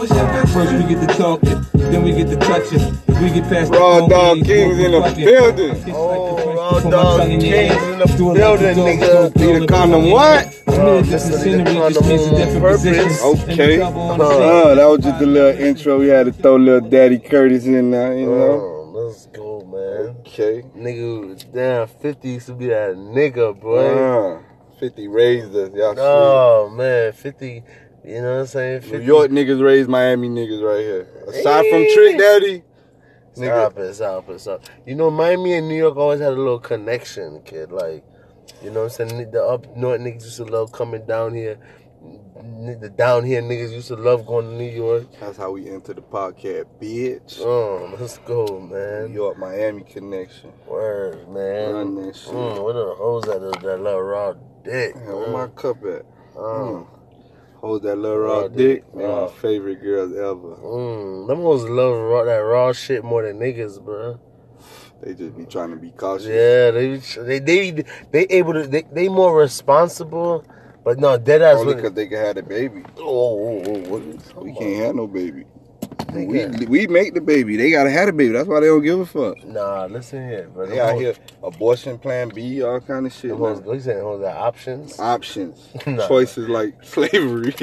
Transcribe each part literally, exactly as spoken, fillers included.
First we get to talking, then we get to touching. We get past Raw Dog Kings in the building. Oh, Raw Dog Kings in the building, nigga. Need a condom what? Uh, this is the condom on purpose. Okay. Uh, that was just a little intro. We had to throw little Daddy Curtis in there, you know. Uh, let's go, man. Okay. Nigga, damn, fifty used to be that nigga, boy. Uh, fifty raised us. Y'all Oh, man, fifty, you know what I'm saying? fifty. New York niggas raised Miami niggas right here. Aside from Trick Daddy. Stop it, stop it, stop it. You know, Miami and New York always had a little connection, kid. Like, you know what I'm saying? The up north niggas used to love coming down here. The down here niggas used to love going to New York. That's how we enter the podcast, bitch. Oh, let's go, man. New York, Miami connection. Word, man. Run that shit. Mm, what are the hoes that that little raw dick? Yeah, where my cup at? Um, Mm. Hold that little raw, raw dick. dick. Man, Raw. my favorite girls ever. Mm, them hoes love raw, that raw shit more than niggas, bro. They just be trying to be cautious. Yeah, they they they they able to they, they more responsible, but no, dead ass. Only because they can have the baby. Oh, oh, oh what we can't have no baby. They We got- we make the baby. They gotta have the baby. That's why they don't give a fuck. Nah, listen here, bro. They out here abortion plan B, all kind of shit. Them hoes, you saying hoes got options? Options, Nah. choices like slavery.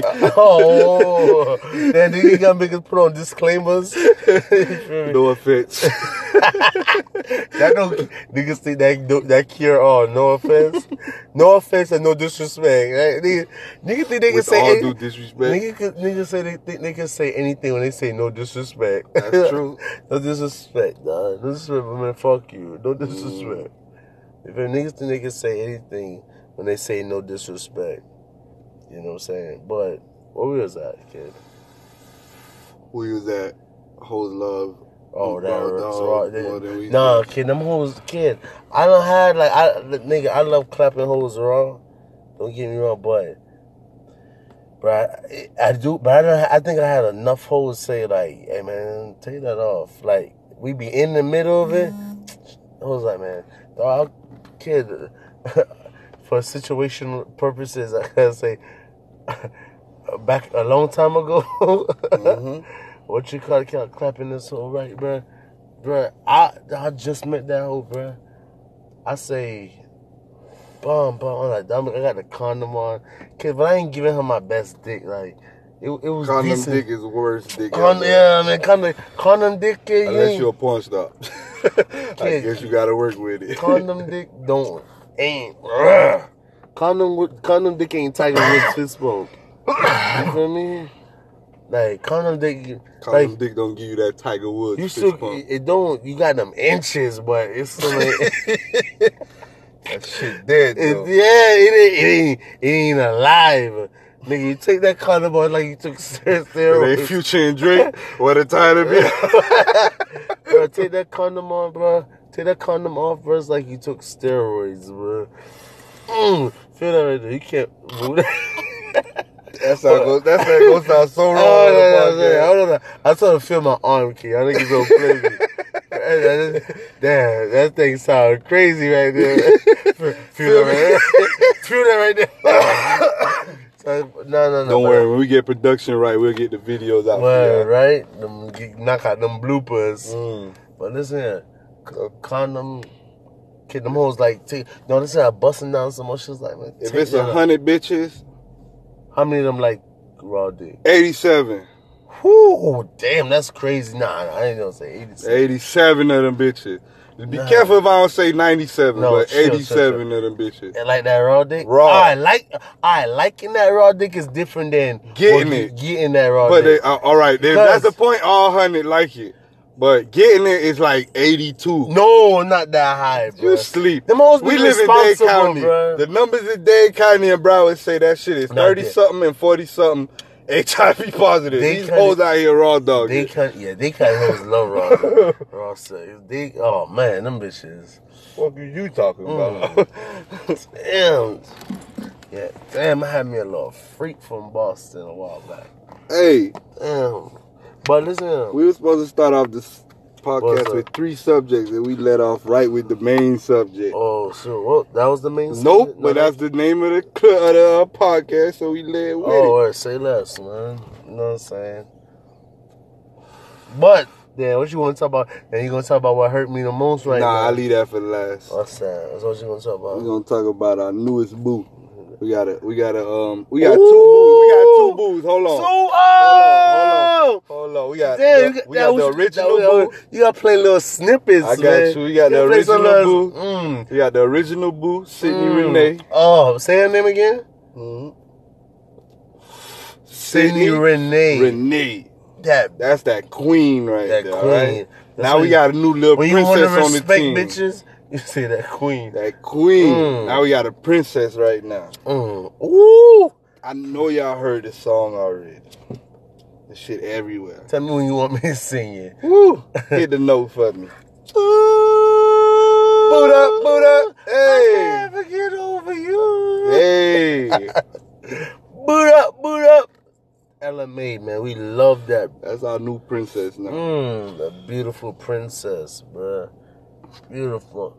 Oh, then you gotta make us put on disclaimers. No offense. That don't niggas think that that cure all. No offense, no offense and no disrespect. Right? Nigga, nigga think they can With say all any- due disrespect. Nigga, can- niggas say they think they can say anything when they say no disrespect. That's true. No disrespect, dog. No disrespect, man. Fuck you. No disrespect. If a niggas think they can say anything when they say no disrespect, you know what I'm saying? But where we was at, kid? We was at Hoes Love. Oh, that Raw was Dog raw. more than we Nah, did. kid, them hoes, kid. I don't had like I nigga. I love clapping hoes raw. Don't get me wrong, but, but I, I do. But I don't. I think I had enough hoes say like, "Hey man, take that off." Like we be in the middle of it. I was like, man, dog, kid. For situational purposes, I gotta say, back a long time ago. Mm-hmm. What you call it, clapping this hoe right, bruh? Bruh, I I just met that hoe, bruh. I say, bum, bum. I'm like, I'm- I got the condom on. Kid, but I ain't giving her my best dick. Like, it, it was Condom decent. dick is the worst dick Condom, ever. yeah, man, condom, condom dick, kid. You Unless ain't, you're a porn star. I Kid. guess you gotta work with it. condom dick don't, ain't, bruh. Condom, with- condom dick ain't Tiger Woods fist bump. You feel me? Like, condom dick, Condom like, dick don't give you that Tiger Woods you fist still, pump. it don't, you got them inches, but it's still like, That shit dead, though. It, yeah, it ain't, it ain't, it ain't alive. Nigga, you take that condom off like you took It steroids. ain't Future and Drake. What a time to be. Bro, take that condom on, bro. Take that condom off, bro. It's like you took steroids, bro. Mm, feel that right there. You can't move that. That's how it goes. That's how it goes. Sound so wrong. Oh, on the no, no, podcast. no. Hold on. I was trying to feel my arm, kid. I think it's gonna play me. Damn, that thing sound crazy right there. Feel feel that right there. Feel that right there. So, no, no, no. Don't but- worry. When we get production right, we'll get the videos out Well, for right? Them, get- knock out them bloopers. you. Mm. But listen here. c- Condom. Kid, them hoes like, take, no, listen, I busting down some more shit. Like, man, If take it's a that out. hundred bitches, How many of them like raw dick? eighty-seven. Whoo, damn, that's crazy. Nah, I ain't gonna say eighty-six. eighty-seven of them bitches. Be Nah. careful if I don't say ninety-seven, No, but chill, chill, eighty-seven chill. of them bitches. And like that raw dick? Raw. I like, I liking that raw dick is different than Getting well, it. Getting that raw But they, dick. uh, all right, they, Cause- that's the point. All hundred like it, but getting it is like eighty-two. no, not that high, bro. You sleep. Them hoes be We live in Dade responsible, County. bro. The numbers in Dade County and Broward say that shit is Not thirty yet. something and forty something H I V positive. They These kinda- hoes out here raw dog. They can't, yeah, they can't hoes love raw. Raw sex. They, oh man, them bitches. What are you talking Mm. about? Damn. Yeah, damn, I had me a little freak from Boston a while back. Hey, Damn. But listen, we were supposed to start off this What's podcast up? with three subjects, and we let off right with the main subject. oh, sure. Well, that was the main Nope, subject? but No, that's the name of the, cl- of the uh, podcast, so we led with Oh, it. word, say less, man. You know what I'm saying? But yeah, what you want to talk about? And you gonna talk about what hurt me the most right nah, now? Nah, I leave that for last. What's that? That's what you gonna talk about. We gonna talk about our newest boo. We got a, we got a, um, we got Ooh. two boos. We got two boos. Hold on. Two, oh! Hold on, hold on. Hold on. We got, Damn, the, we got the original boo. You gotta play little snippets, I got man. you. We got you the original little, boo. Mm. We got the original boo, Sydney mm. Renee. Oh, say her name again. Mm-hmm. Sydney, Sydney Renee. Renee. That that's that queen right that there. Queen. Right? Now we got a new little when princess you on the team. Bitches, you say that queen. That queen. Mm. Now we got a princess right now. Mm. Ooh. I know y'all heard this song already. This shit everywhere. Tell me when you want me to sing it. Woo. Hit the note for me. Boot up, boot up. Hey. I'll never get over you. Hey. Boot up, boot up. Ella Mai, man, we love that. That's our new princess now. Mmm, the beautiful princess, bruh. Beautiful.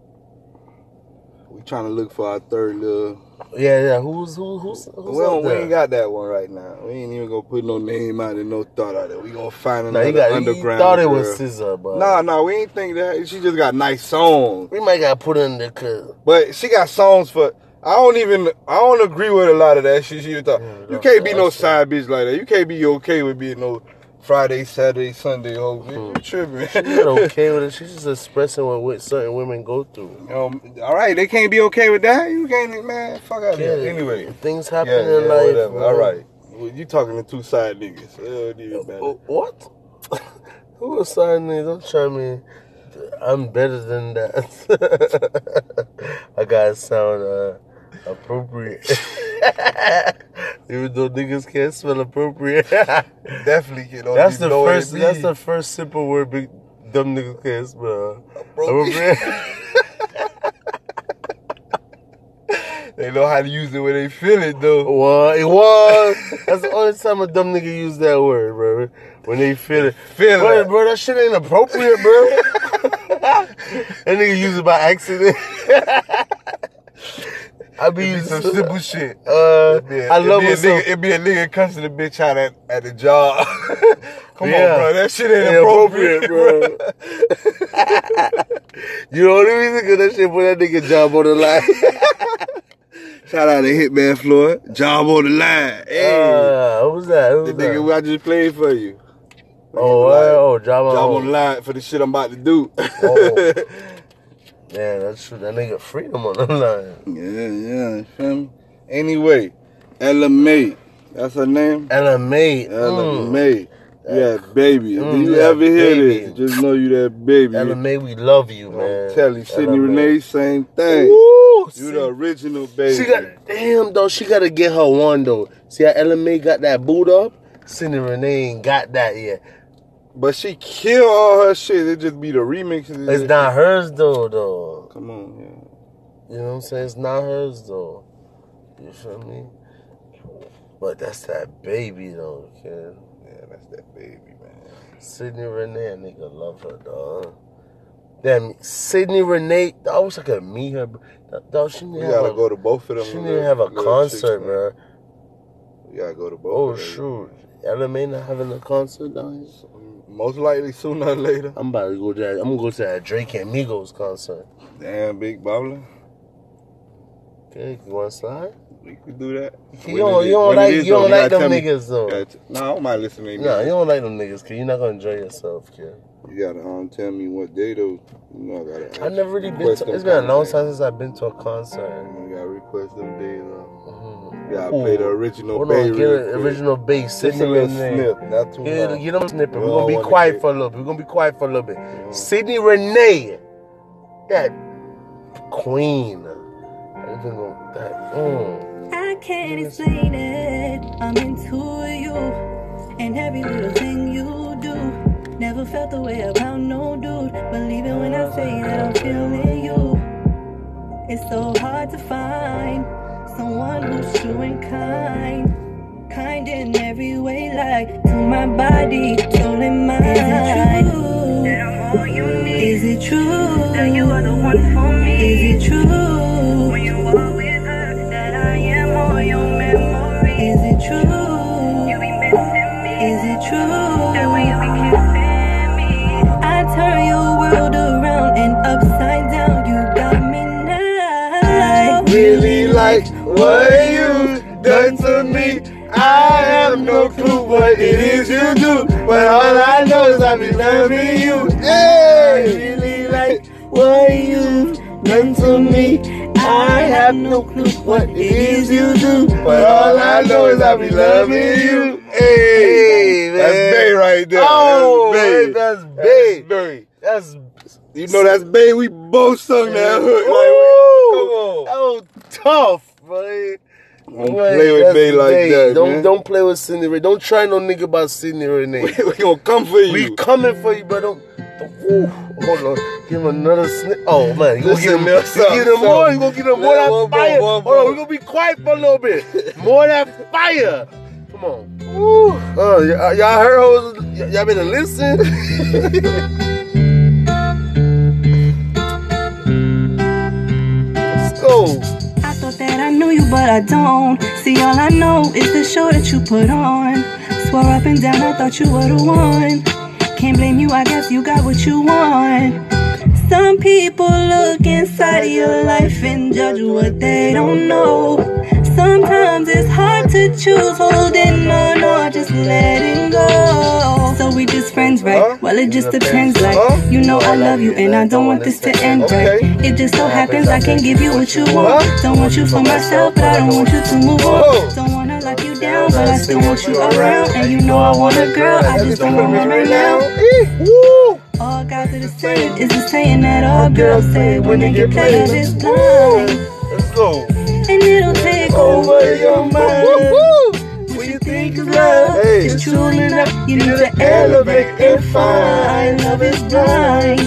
We trying to look for our third little. Yeah, yeah. Who's who? Who's? who's well, we ain't got that one right now. We ain't even gonna put no name out and no thought out there. We gonna find another nah, got, underground. Thought it girl. was S Z A, but nah, nah, we ain't think that. She just got nice songs. We might gotta put her in there, cause but she got songs for. I don't even. I don't agree with a lot of that shit. She thought yeah, you can't be no side bitch like that. You can't be okay with being no Friday, Saturday, Sunday hoe. Mm. You tripping? She's not okay with it. She's just expressing what certain women go through. Um, all right, they can't be okay with that. You can't, man. Fuck out yeah, there. Anyway, things happen yeah, in yeah, life. Whatever. All right, well, you talking to two side niggas? Uh, what? Who are side niggas? Don't try me. I'm better than that. I gotta sound uh, appropriate. Even though niggas can't spell appropriate. Definitely can. That's the first. That's the first simple word big dumb niggas can't spell. Appropriate. They know how to use it when they feel it though. Well, it was. That's the only time a dumb nigga use that word, bro. When they feel it. Feel bro, it. Bro, that shit ain't appropriate, bro. That nigga use it by accident. I be using some simple shit. Uh, a, I love it. It be a nigga cussing the bitch out at, at the job. Come yeah. on, bro. That shit ain't, ain't appropriate, appropriate, bro. You know the reason? Because that shit put that nigga job on the line. Shout out to Hitman Floyd. Job on the line. Hey. Uh, what was that? What was the that? nigga I just played for you. Oh, like, oh, job on, job on the line for the shit I'm about to do. Oh. Man, that's true. That nigga freedom on the line. Yeah, yeah. Feel me? Anyway, Ella Mai. That's her name? Ella Mai. Ella mm. Mai. You that baby. Mm, Do you that ever hear baby. this? Just know you that baby. Ella Mai, we love you, man. I'm telling you, Sydney Renee, same thing. Ooh, you the original baby. She got, damn, though, she got to get her one, though. See how Ella Mai got that boot up? Sydney Renee ain't got that yet. But she kill all her shit. It just be the remixes. It's not hers, though, though. Come on, yeah. You know what I'm saying? It's not hers, though. You feel me? But that's that baby, though, kid. Yeah, that's that baby, man. Sydney Renee, a nigga love her, dog. Damn, Sydney Renee, I wish I could meet her. Dog, she need we to gotta have a, go to both of them. She need to have a concert, bro. We gotta go to both Oh, of them. shoot. Ella Mai not having a concert down here? Most likely sooner or later. I'm about to go to that. I'm gonna go to that Drake and Migos concert. Damn, big baller. Okay, you wanna slide? We could do that. You don't, you don't like, you don't like them niggas though. No, nah, I don't mind listening. Nah, you don't like them niggas, cause you're not gonna enjoy yourself, kid. You gotta um, tell me what day though. You know I gotta. I never really been to. It's been a long time since I've been to a concert. You gotta request them days. Um, mm-hmm. You gotta play the original Hold bass. on, get an original bass. Sydney Renee. Snip, not too Get, long. get them snipping. We're gonna be quiet for a little bit. We're gonna be quiet for a little bit. Mm-hmm. Sydney Renee, that queen. Everything gonna that. Mm. I can't explain it. I'm into you and every little thing you do. Never felt the way about no dude. Believe it when I say that I'm feeling you. It's so hard to find someone who's true and kind. Kind in every way, like to my body, soul and mind. Is it true that I'm all you need? Is it true that you are the one for me? Is it true when you are with her that I am all your memories? Is it true you be missing me? Is it true that when you be kissing world around and upside down. You got me now. Really like what you done to me. I have no clue what it is you do, but all I know is I be loving you. Hey, really like what you done to me. I have no clue what it is you do, but all I know is I be loving you. Hey, man. that's Bay right there. Oh, that's Bay. that's Bay. That's Bay. That's You know that's Bay. We both sung that hook. Ooh, Like, come on. that was tough, boy. Don't play with Bay like Bay. that, Don't man. don't play with Sydney Ray. Don't try no nigga about Sydney Renee. We gonna come for you. We coming for you, bro. Don't, don't ooh, hold on. Give him another snip. Oh man, you gonna Listen, give him, man, you stop, give him stop. more. You gonna give him more Let that one fire. more, one Hold on, more. we gonna be quiet for a little bit. More that fire. Come on. Ooh. Uh, y- y'all heard hoes? Y- y'all better listen. Let's go. I thought that I knew you, but I don't. See, all I know is the show that you put on. Swore up and down, I thought you were the one. Can't blame you, I guess you got what you want. Some people look inside of your life and judge what they don't know. Sometimes it's hard to choose holding on or just letting go. So we just friends, right? Well, it just depends, like, you know I love you and I don't want this to end, right? It just so happens I can give you what you want. Don't want you for myself, but I don't want you to move on. Don't wanna lock you down, but I still want you around. And you know I want a girl, I just don't want one right now. Woo. All guys are the same, is the saying that all girls say when they get played is blind. Let's go. And it'll take over your mind. What you think is love Hey. is truly not. You need to elevate and find love is blind.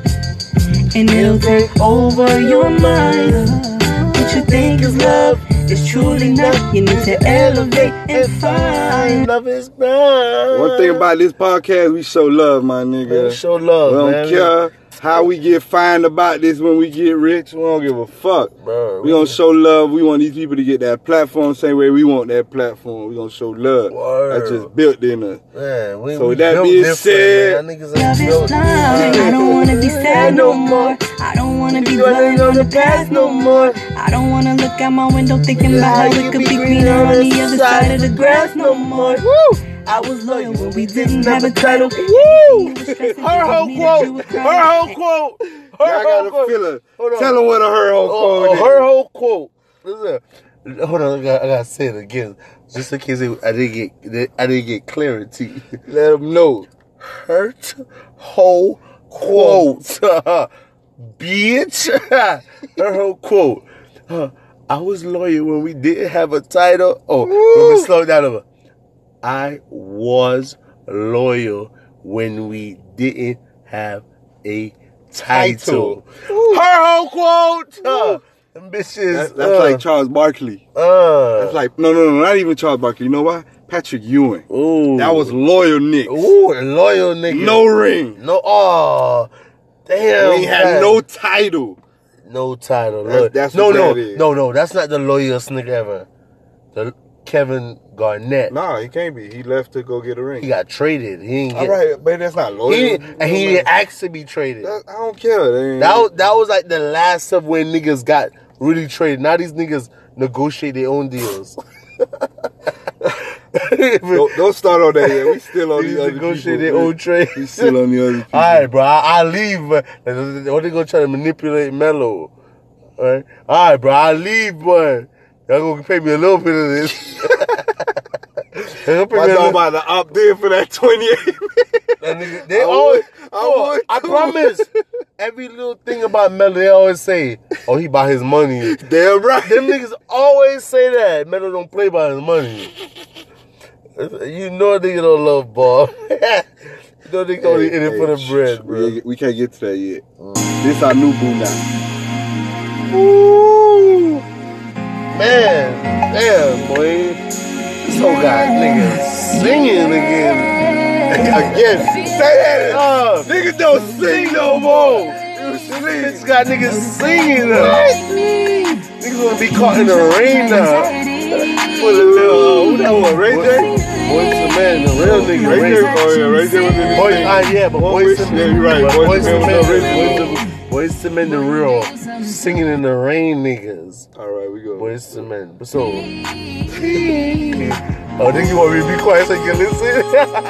And it'll take over your mind. What you think is love is truly not. You need to elevate and find Love is blind. One thing about this podcast, we show love, my nigga. Man, show love, We don't man. care how we get fined about this when we get rich. We don't give a fuck. Bro, We gonna show love. We want these people to get that platform same way we want that platform. We gonna show love. Word. That's just built in us. Man, we, So we with that built being different, said- man. Y'all niggas love ain't is built blind. I don't wanna be sad no more. I don't wanna be dwelling on the past no more. I don't wanna look out my window thinking about how it could be greener on the other side of the grass no more. I was loyal when we didn't have a title. Woo! Her whole quote. Her whole quote. Her Y'all whole got a quote. feeler. Hold on. Tell them what a her whole Oh, quote oh, her is. whole quote. Listen. Hold on, I gotta, I gotta say it again, just in case it, I didn't get I didn't get clarity. Let them know. Hurt whole quote, bitch. Her whole quote. Uh, I was loyal when we didn't have a title. Oh, let me slow down over. I was loyal when we didn't have a title. Her whole quote. Uh, them bitches. That's, that's uh, like Charles Barkley. Uh, That's like, no, no, no, not even Charles Barkley. You know why? Patrick Ewing. ooh. That was loyal Knicks. Ooh, a loyal nigga. No ring. No, oh, damn. We had man. no title. No title. That's- Loyal. that's no, what no, that is. no, no. That's not the loyalest nigga ever. The Kevin Garnett. Nah, he can't be. He left to go get a ring. He got traded. He ain't All get. right, but that's not loyal. He didn't, and he didn't ask to be traded. That- I don't care. That, That was, that was like the last of when niggas got really traded. Now these niggas negotiate their own deals. don't, don't start on that yet. We still on Niggas the other negotiate people. their own trade. We still on the other people. All right, bro. I, I leave. But what they gonna try to manipulate Melo? All right, all right, bro. I leave, boy. Y'all gonna pay me a little bit of this. Y'all gonna pay My me a dog little- about to opt in for that twenty-eight. That nigga- They I always. would- I Oh, would I too. promise. Every little thing about Melo, they always say, "Oh, he by his money." Damn right. Them niggas always say that. Melo don't play by his money. You know nigga don't love ball. You know nigga only in it for the shh, bread, shh, bro. We, we can't get to that yet. This our new boo now. Ooh. Man, damn, boy. This whole guy nigga singing again. Again, say that. Oh, Niggas don't sing no more. this got niggas singing now. Niggas wanna be caught in the rain now. For the little, uh, who that was, Ray J? Boys to Men, the real nigga. Right there, oh yeah, right there was in the Boys, thing. uh, yeah, but Boys to Men. Yeah, you're right. But Boys to Men was the original. Boys to- Boys to Men, the real singing in the rain niggas. All right, we go. Boys to Men. But so, oh, think you want me to be quiet so you can listen?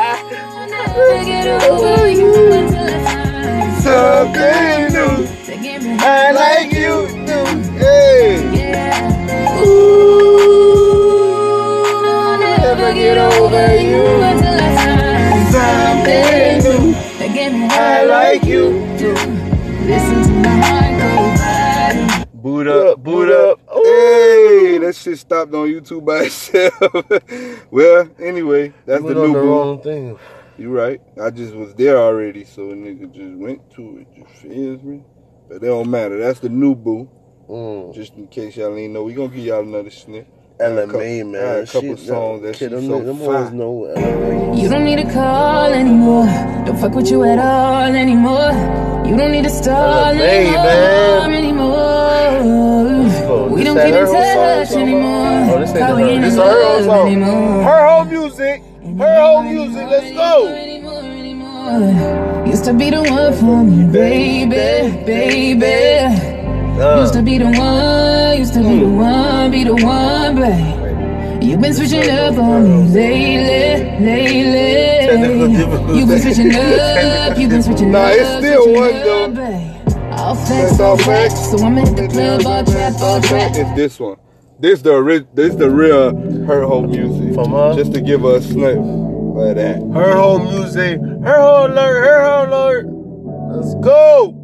Something new. I like you too. Hey. Ooh, never get over you until I find something new. That get me high like you do. Listen to my heart go by. Boot up, boot up. Hey, that shit stopped on YouTube by itself. Well, anyway, that's You the went new on the boo. wrong thing. You right. I just was there already, so a nigga just went to it. You feel me? But it don't matter. That's the new boo. Mm. Just in case y'all ain't know, we gonna give y'all another snip. L M A, couple- man. I had a couple Shit, songs that kid, she them, so them boys fine. know L M A. You don't need to call anymore. Don't fuck with you at all anymore. You don't need to stall L M A, man. anymore. Oh, We this don't that keep in her whole touch song? anymore. Oh, this ain't Cause we her. ain't This in is her whole love song. anymore. Her whole music. Her whole music. Let's go. Anymore, anymore. Used to be the one for me, baby, baby. Used to be the one, used to be the one, be the one, babe. You've been switching up on me lately, lately. You've been switching up, you've been switching Nah, up. it's still switching one, up, though. babe. All facts, all facts. So I'ma hit the club, all trap, all trap. It's this one. This the ri- this the real her whole music. From her? Just to give her a snip of that. Her whole music. Her whole alert. Her whole alert. Let's go.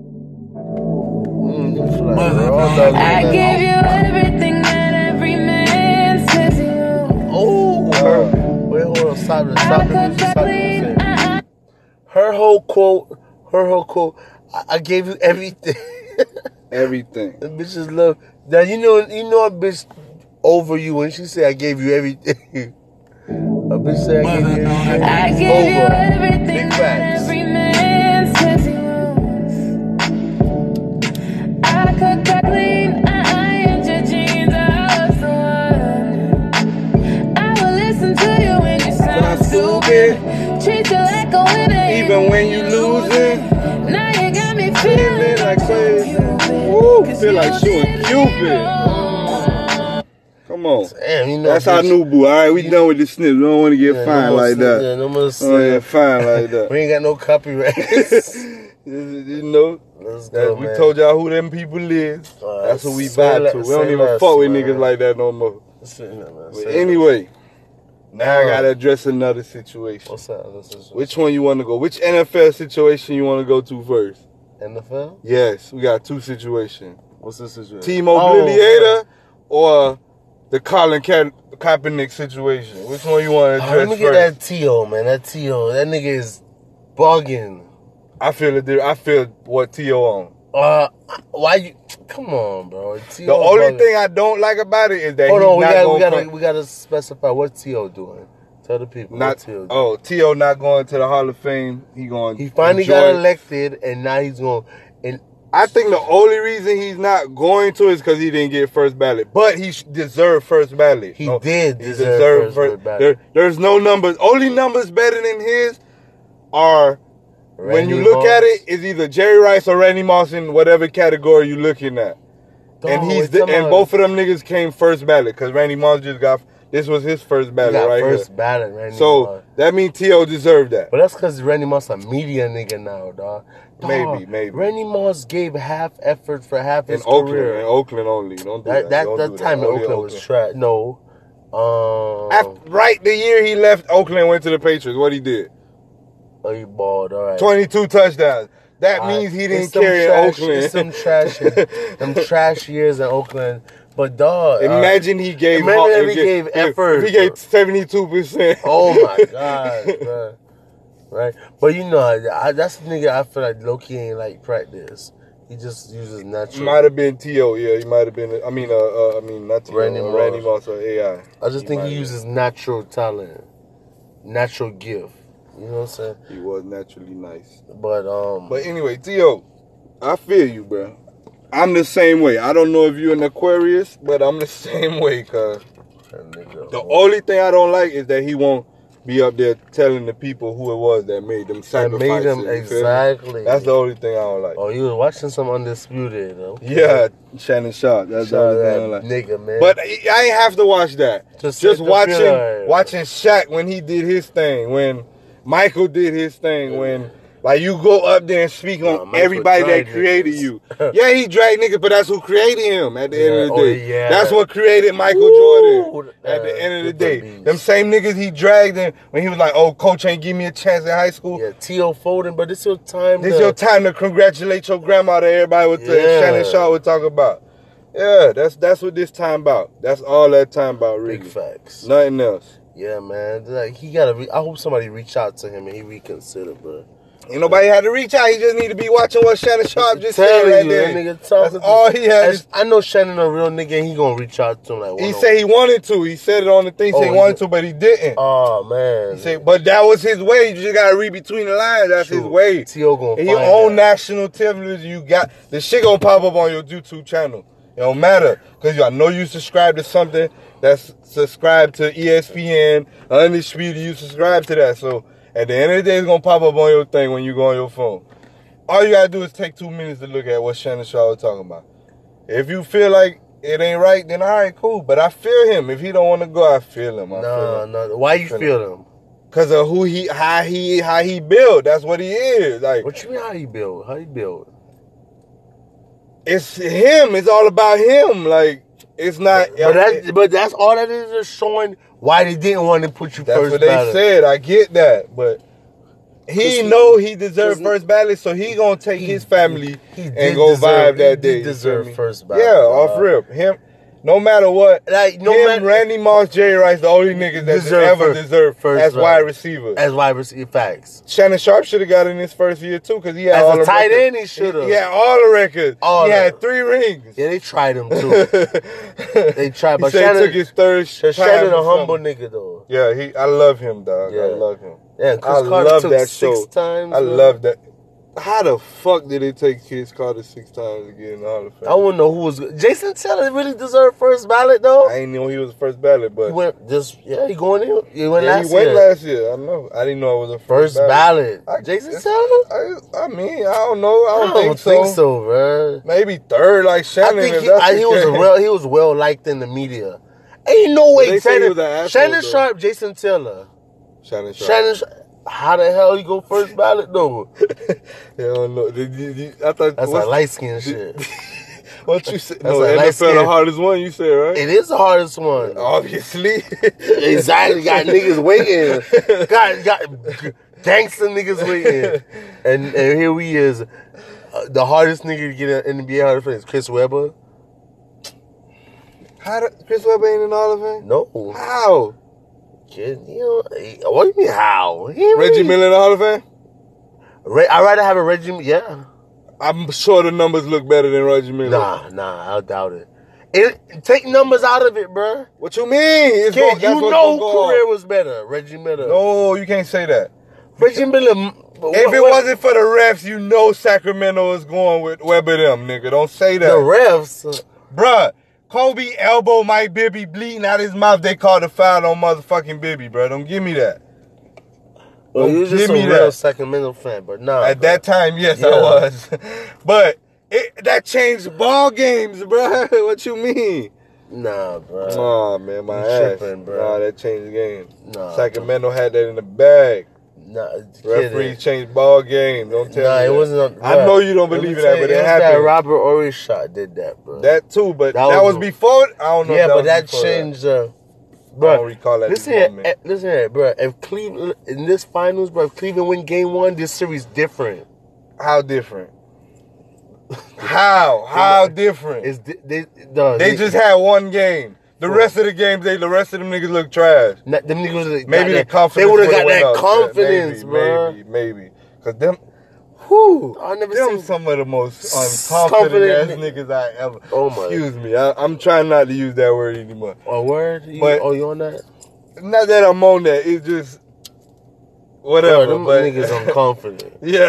Mm, I gave you everything that every man says you want. Oh, her. Wait, hold on. Stop it. Stop the music. Stop the music. Her whole quote. Her whole quote. I, I gave you everything. Everything. The bitches love. Now you know. You know a bitch over you when she say I gave you everything. A bitch say I gave you everything. I It's gave you over. everything Big that facts. every man says he wants. I could cut clean, I ironed your jeans, I was the one. I will listen to you when you sound stupid. Treat you like a winner, Even when you losing. Now you got me feeling like crazy. Cupid. Woo, 'Cause feel like you shooting didn't Cupid. know. Come on. Damn, you know. That's bitch, our new boo. All right, we done with the snips. We don't want to get yeah, no fined more like snip, that. Yeah, no more Oh yeah, snip. fine like that. We ain't got no copyright. You know, Let's that go, we man. told y'all who them people is. Uh, That's what we say vibe less, to. We say don't even less, fuck with man. niggas like that no more. Say less, man. But Say anyway, now I Uh, gotta address another situation. What's that? This is Which one you want to go? Which N F L situation you want to go to first? N F L? Yes, we got two situations. What's this situation? Team Oh, Obliviator or the Colin Ka- Kaepernick situation? Which one you want to Oh, address let me get first? that T O, man. That T O. That nigga is bugging. I feel it. I feel what T O on. Uh, why you? Come on, bro. T O The only bugging. thing I don't like about it is that Hold he's on, we not got we going gotta come- we gotta specify what T O doing. Tell the people not what T O doing. oh T O not going to the Hall of Fame. He going. He finally enjoy got it. elected, and now he's going. And I think the only reason he's not going to is because he didn't get first ballot. But he sh- deserved first ballot. he No, did he deserve deserved first ballot. There, there's no numbers. Only numbers better than his are when Randy you look Moss. at it, is either Jerry Rice or Randy Moss in whatever category you're looking at. Dog, and he's wait, the, come and on. both of them niggas came first ballot because Randy Moss just got this was his first He ballot got right first here. ballot, Randy So Moss. that means T O deserved that. But that's because Randy Moss a media nigga now, dog. Dog, Maybe, maybe. Randy Moss gave half effort for half In his Oakland, career. in Oakland only. Don't do That that. that, Don't that do time in Only Oakland was trash. No. Um, After, right the year he left Oakland and went to the Patriots, what he did? oh, he balled. All right. twenty-two touchdowns. That All means right. he didn't It's some carry in trash, Oakland. It's some trash, them trash years in Oakland. But dog, uh, Imagine he gave. Imagine if he if gave if- effort. If he gave seventy-two percent. oh my god, bro. Right, but you know, I, that's the nigga I feel like low-key ain't like practice. He just uses natural. Might have been T O. Yeah, he might have been. I mean, uh, uh I mean, not T O. Randy uh, Moss. Randy Moss or A I. I just think might he have uses natural talent, natural gift. You know what I'm saying? been. He was naturally nice. But um, But anyway, T O, I feel you, bro. I'm the same way. I don't know if you're an Aquarius, but I'm the same way, cuz. that nigga, The oh, only thing I don't like is that he won't be up there telling the people who it was that made them That sacrifices. made them you feel me? exactly. That's the only thing I don't like. Oh, you was watching some Undisputed, though. Yeah, Shannon Sharp. That's the Shout out only thing I that don't like. nigga, man. But I I ain't have to watch that. Just Just set the watching feel. watching Shaq when he did his thing, when Michael did his thing, when like you go up there and speak Nah, on Michael everybody that dragged created niggas. you. Yeah, he dragged niggas, but that's who created him at the end of the Yeah, oh, day. yeah. That's what created Michael Woo! Jordan at the Uh, end of the good day. beats. Them same niggas he dragged in when he was like, oh, coach ain't give me a chance in high school. Yeah, T O Foden, but this your time. This to, your time to congratulate your grandma that everybody with the Yeah. Shannon Sharp would talk about. Yeah, that's that's what this time about. That's all that time about, really. Big facts. Nothing else. Yeah, man. Like he gotta. Re- I hope somebody reach out to him and he reconsider, bro. Ain't nobody had to reach out. He just need to be watching what Shannon Sharp just Telling said right you, there. that nigga talking That's to- all he had. As- I know Shannon a real nigga and he gonna reach out to him like. He one-on-one. said he wanted to. He said it on the thing. He Oh, said he he wanted did. to, but he didn't. Oh man. He said, but that was his way. You just gotta read between the lines. That's his True. way. T O gonna And you find own that. national television. You got the shit gonna pop up on your YouTube channel. It don't matter because I know you subscribe to something that's subscribed to E S P N, Undisputed. You subscribe to that, so at the end of the day, it's gonna pop up on your thing when you go on your phone. All you gotta do is take two minutes to look at what Shannon Sharp was talking about. If you feel like it ain't right, then all right, cool. But I feel him. If he don't want to go, I feel him. I feel No, him. no. Why you Feel feel him? Cause of who he, how he, how he build. That's what he is. Like What you mean? How you build? How you build? it's him. It's all about him. Like it's not. But that, but that's all that is, is showing why they didn't want to put you That's first what they ballot. said. I get that, but he he- know he deserved 'cause first ballot, so he gonna take he- his family he and did go deserve- vibe that he day. did you deserve feel me? first ballot, Yeah, bro. off rip. Him, no matter what. Like no him, matter Randy Moss, Jerry Rice, the only niggas that Deserve ever first- deserved first as ballot. wide receivers. as wide receiver facts. Shannon Sharp should have got in his first year too, cause he had As all a the tight records. end, he shoulda. He had all the records. All he of had them. three rings. Yeah, they tried him too. They tried, but he said Shannon he took his third Shannon time a or humble something. nigga though. Yeah, he. I love him, dog. Yeah. I love him. Yeah, Chris I Carter love took that six show. times. I man. love that. How the fuck did it take Chris Carter six times to get in the Hall of Fame? I want to know who was good. Jason Taylor really deserved first ballot though. I ain't know he was the first ballot, but He went just yeah, he going in. He went yeah, last he went year. last year. I know. I didn't know it was a first, First ballot. I- Jason it's- Taylor? I, I mean, I don't know. I I don't, don't think, think so. so, bro. Maybe third, like I Shannon. think if he, that's I, the he was a case. real, he was well liked in the media. Ain't no way They say he Shannon, was an asshole, Shannon though. Sharp, Jason Taylor, Shannon Sharp. Shannon. Sh- How the hell he go first ballot though? Yeah, I don't know. Did you- you- I thought That's what's- a light skin shit. What you said? That's No, a N light F L the skin. hardest one. You said right? It is the hardest one. Obviously. Exactly. Got niggas waiting. Got got gangster niggas waiting. And and here we is. Uh, the hardest nigga to get an N B A Hall of Fame is Chris Webber. How did Chris Webber ain't in the Hall of Fame? No. How? Kid, you know, he- what do you mean how? He ain't Reggie really- Miller in the Hall of Fame? Re- I'd rather have a Reggie. Yeah. I'm sure the numbers look better than Reggie Miller. Nah, nah, I doubt it. It take numbers out of it, bruh. What you mean? It's Kid, gonna- that's you what's know gonna go who career on. was better, Reggie Miller. No, you can't say that. Reggie Miller. m- If what- it what- wasn't for the refs, you know Sacramento is going with Webber them, nigga. Don't say that. the refs, Bruh, Kobe elbow Mike Bibby bleeding out his mouth. They called a foul on motherfucking Bibby, bruh. Don't give me that. well, you Don't just give a me real that. Sacramento fan, but nah. At bruh. that time, yes, I Yeah. was. But it, that changed ball games, bruh. What you mean? nah, bro. Oh man, my You ass. tripping, bruh. Nah, that changed the game. Nah, Sacramento had that in the bag. Nah, Referees kid, changed ball game. Don't tell Nah, me it that. wasn't. I know you don't Let me believe in tell that, but you, it was That happened. Robert Ory shot did that, bro. That too, but That that, was- was, before. I don't know. yeah, if that but was that before changed, uh, I bro. don't recall that. Listen at here, the moment. eh, listen here, bro. If Cleveland in this finals, bro, if Cleveland win Game One, this series different. How different? How? How different? It's di- they, the, They just had one game. The rest of the games, they the rest of them niggas look trash. not, them niggas. Maybe Maybe the that, confidence. They would have would've got went that up. confidence, maybe, bro. Maybe, maybe, cause them, whew, I never them seen- some of the most S- unconfident ass confident niggas I ever. Oh my- Excuse me, I, I'm trying not to use that word anymore. A word? You, But- oh, you on that? Not that I'm on that. It's just whatever. Bro, them but niggas unconfident. yeah,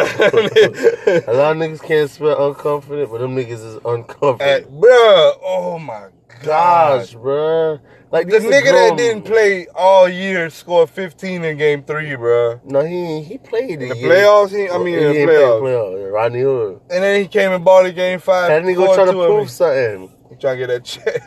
A lot of niggas can't spell unconfident, but them niggas is unconfident. At, bruh, oh my Gosh, gosh. bruh. Like The this nigga that grown- didn't play all year scored fifteen in game three, bruh. No, he he played In the the playoffs, he, I mean, he in the ain't played playoffs. playoffs. Yeah, Rodney Hood. And then he came and bought a game five. That nigga scored trying to two of prove them. something. He trying to get that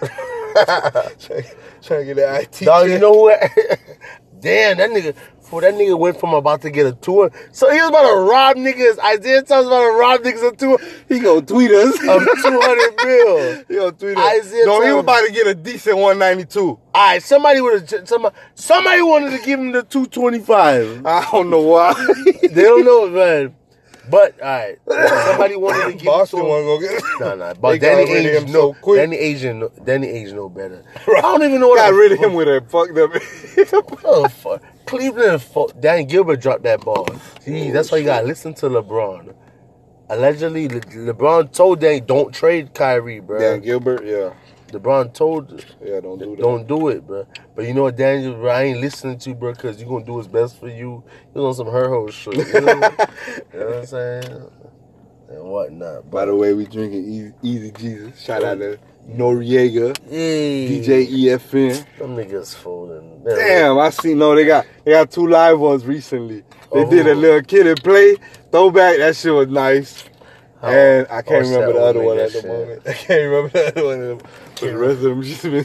check. trying, trying to get that I T Dog, check. you know what? Damn, that nigga, for that nigga went from about to get a tour. So he was about to rob niggas. Isaiah Thomas about to rob niggas a tour He gonna tweet us. of two hundred mil. He gonna tweet us. Isaiah No, he was Thomas. about to get a decent one ninety-two. All right, somebody would have, somebody, somebody wanted to give him the two twenty-five. I don't know why. They don't know, man. But all right, somebody wanted to give Boston him wasn't gonna get it. No, no, They but got Danny rid of Ainge him know. so quick. Danny Ainge know. Danny Ainge know better. I don't even know what Got I- rid of him with a fucked up. Oh, fuck. Cleveland, fuck. Dan Gilbert dropped that ball. See, that's why you gotta listen to LeBron. Allegedly, Le- LeBron told Dan, don't trade Kyrie, bro. Dan Gilbert, yeah. LeBron told, Yeah, don't do that. don't do it, bro. But you know what, Daniel, bro, I ain't listening to you, bro, because you gonna do what's best for you. You on some her hoe shit. You know, you know what I'm saying? And whatnot. By the way, we drinking Easy, Easy Jesus. Shout out to Noriega, Hey, D J E F N. them niggas folding. They're Damn, I see. No, they got they got two live ones recently. They Oh. did a little kid and play throwback. That shit was nice. And I can't Oh, remember the that other one Omega at the shit. moment. I can't remember the other one. But the rest of them just been.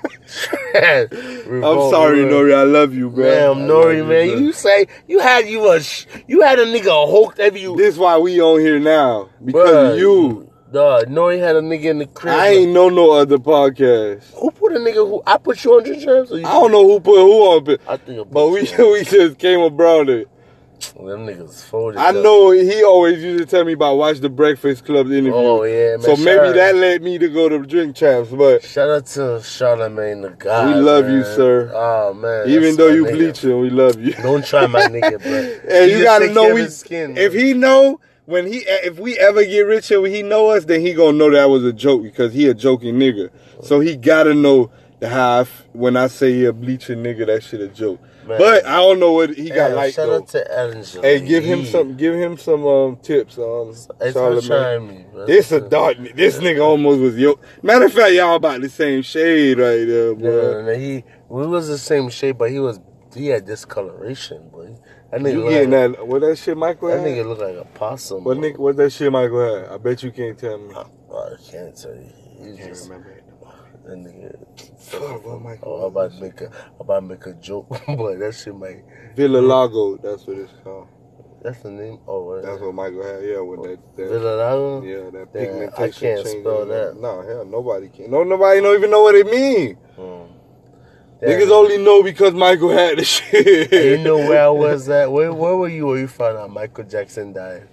I'm Revolt, sorry, bro. Nori. I love you, bro. Damn, I Nori, love man. bro. You say you had you a sh- you had a nigga hooked every you. This why we on here now because Bruh, of you. Dog, Nori had a nigga in the crib. I ain't know no other podcast. Who put a nigga who I put you on your champs? Or you I don't know who put who on it, I think I put but we you on. we just came abroad it. Them niggas folded. I up. know he always used to tell me about watch the Breakfast Club interview. Oh yeah, man. So Shout maybe out- that led me to go to Drink Champs, but Shout out to Charlamagne the God. We love you, man. sir. Oh man. even that's though my you nigga. bleaching, we love you. Don't try my nigga, bro. And He you just gotta take know care of we. his skin, If bro. he know when he if we ever get rich and he know us, then he gonna know that was a joke because he a joking nigga. So he gotta know that how I f- when I say he a bleaching nigga, that shit a joke. Man. But I don't know what he got Damn, like shout though. out to Angela. Hey, give him some, give him some um tips. Um, It's for Charlamagne. trying me, bro. This a dark. This nigga almost was yo. Matter of fact, y'all about the same shade right there, No, bro. no, no, he we was the same shape, but he was he had discoloration, boy. That nigga You look getting like, that? What that shit Michael that had? nigga look like a possum. What bro. nigga? What that shit Michael had? I bet you can't tell me. I can't tell you. He Can't just remember it. that nigga. Fuck, what Michael Oh, I'm was? about to make a I'm about to make a joke, but that shit might. Villa Lago. That's what it's called. That's the name. Oh, what? That's what Michael had. Yeah, with that. that Villa Lago. yeah, that Yeah, I pigmentation. can't changing spell in that. there. No, hell, nobody can. No, nobody don't even know what it mean. Mm. Niggas Damn. only know because Michael had the shit. You know where I was at? Where Where were you when you found out Michael Jackson died?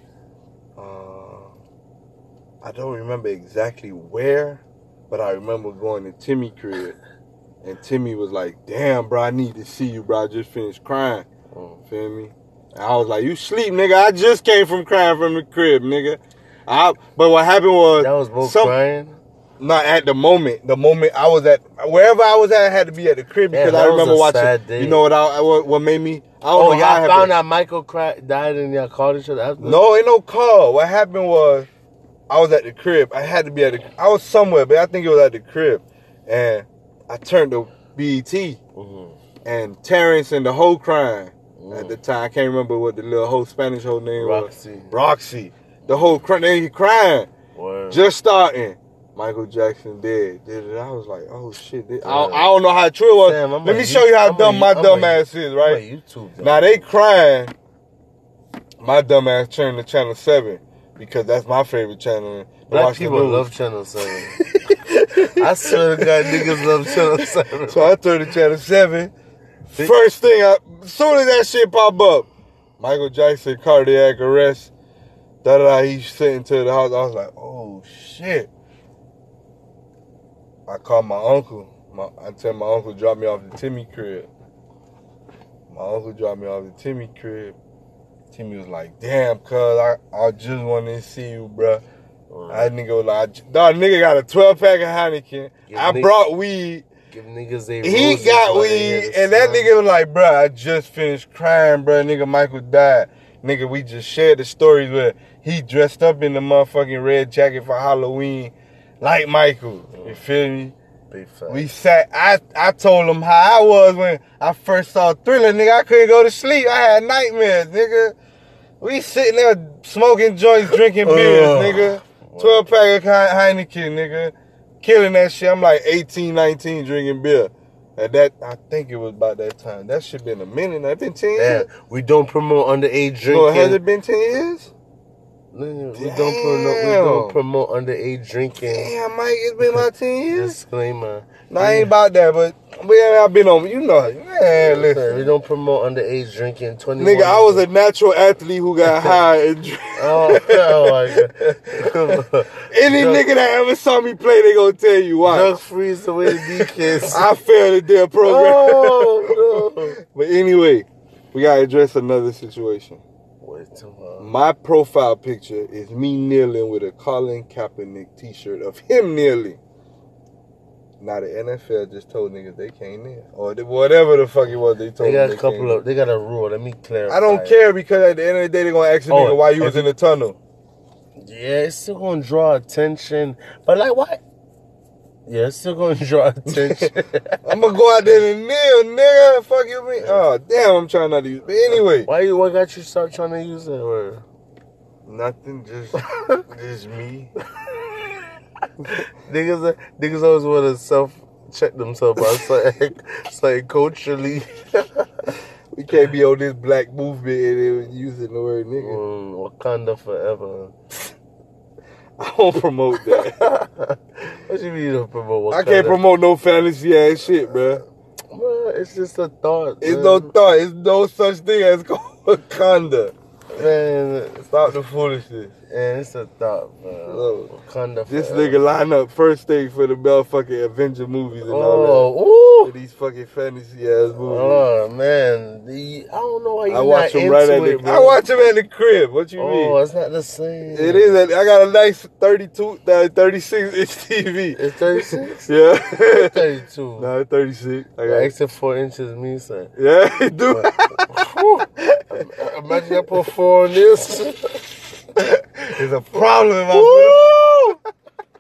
Uh, I don't remember exactly where, but I remember going to Timmy crib, and Timmy was like, "Damn, bro, I need to see you, bro. I just finished crying." Mm. Feel me? And I was like, "You sleep, nigga? I just came from crying from the crib, nigga." I, but what happened was That was both some- crying. Not at the moment. The moment I was at wherever I was at, I had to be at the crib Yeah, because that I was remember a watching. sad day. You know what? I what, what made me? I don't Oh, know how it y'all happened. found out Michael cry, died and y'all called each other after? No, ain't no call. What happened was I was at the crib. I had to be at the. I was somewhere, but I think it was at the crib, and I turned to B E T, Mm-hmm. and Terrence and the whole crying Mm. at the time. I can't remember what the little whole Spanish whole name Roxy. was. Roxy. The whole crying. They crying. Word. Just starting. Michael Jackson dead. Did it? I was like, oh shit. This, I, Yeah. I don't know how true it was. Sam, I'm Let a me you- show you how I'm a dumb you- my I'm dumb a- ass is, I'm right? a YouTube though. Now they crying. My dumb ass turned to channel seven because that's my favorite channel. to Black watch the people news. love Channel seven. I swear to God, niggas love Channel seven. So I turned to channel seven. First thing, I, as soon as that shit pop up, Michael Jackson cardiac arrest. Da da da. He's sitting to the house. I was like, oh shit. I called my uncle. My, I tell my uncle drop me off the Timmy crib. My uncle dropped me off the Timmy crib. Timmy was like, damn, cuz I, I just wanted to see you, bruh. I nigga was like, dog, nigga got a twelve pack of Heineken. Yeah, I nigga- brought weed. Give niggas they He roses got while they weed, in the and that sun. nigga was like, bruh, I just finished crying, bruh. Nigga, Michael died. Nigga, we just shared the stories where he dressed up in the motherfucking red jacket for Halloween, like Michael. You feel me? Big fact. We sat, I, I told him how I was when I first saw Thriller, nigga. I couldn't go to sleep. I had nightmares, nigga. We sitting there smoking joints, drinking beers, Ugh. nigga. twelve pack of He- Heineken, nigga. Killing that shit. I'm like eighteen, nineteen drinking beer. And that, I think it was about that time. That shit been a minute now. It been ten Yeah, years. we don't promote underage drinking. Well, has it been ten years? Nigga, we don't promote. We don't Damn. promote underage drinking. Damn, Mike, it's been about ten years. Disclaimer. No, I ain't about that, but well, I've been on, you know, man, We listen. don't promote underage drinking. twenty-one Nigga, I was a natural athlete who got high and drank. Oh, oh my god. Any Drug- nigga that ever saw me play, they gonna tell you why. Drug free is the way to be, kids. I failed the damn program. Oh no. But anyway, we gotta address another situation. Wait till uh, My profile picture is me kneeling with a Colin Kaepernick t-shirt of him kneeling. Now the N F L just told niggas they can't kneel. Or they, whatever the fuck it was they told they got them a couple can't of. They got a rule. Let me clarify. I don't it. care because at the end of the day they're gonna ask a Oh, nigga why you if was in the tunnel. Yeah, it's still gonna draw attention, but like what? Yeah, it's still gonna draw attention. I'm gonna go out there and kneel, nigga. Fuck you mean? Oh damn, I'm trying not to use. But anyway, Why you? What got you start trying to use that word? nothing. Just, just me. Niggas, niggas always want to self check themselves out. Something, something culturally. We can't be on this black movement and then using the word nigga. Mm, Wakanda forever. I don't promote that. What you mean you don't promote Wakanda? I can't promote no fantasy ass shit, bruh. Well, it's just a thought. It's man. no thought. It's no such thing as Wakanda. Man, Stop the foolishness. man, it's a thought, man. Oh. Wakanda This forever. nigga line up first thing for the motherfucking Avenger movies and all Oh, that. For these fucking fantasy ass movies. Oh man, the, I don't know why you I watch not them right into at the. it, bro. I watch them at the crib. What you Oh, mean? it's not the same. It is. At, I got a nice thirty-two, uh, thirty-six inch T V. It's thirty-six. Yeah. thirty-two. No, it's thirty-six. I The got. extra four inches means son. Yeah, it do. Whew. Imagine I put four on this. It's a problem. If I Woo! put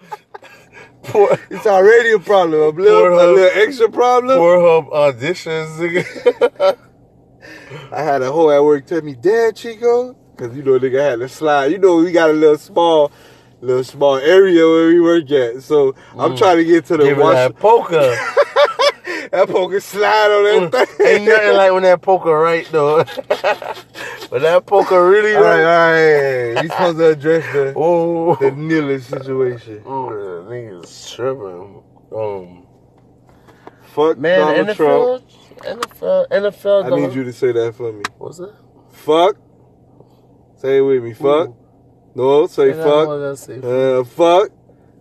a, it's already a problem. A little, Poor a hub. little extra problem. Pornhub auditions, nigga. I had a hoe at work tell me, "Dad, Chico," because you know nigga had to slide. You know we got a little small, little small area where we work at. So I'm Mm. trying to get to the Give it wash. that poker. That poker slide on that thing. Ain't nothing like when that poker right though. When that poker really All right, right. all right. We supposed to address the Oh, the kneeling situation. oh, niggas tripping. Um, Fuck man, Donald N F L, Trump. N F L, N F L. I need you to say that for me. What's that? Fuck. Say it with me. Fuck. Ooh. No, say I don't fuck. wanna say Uh, fuck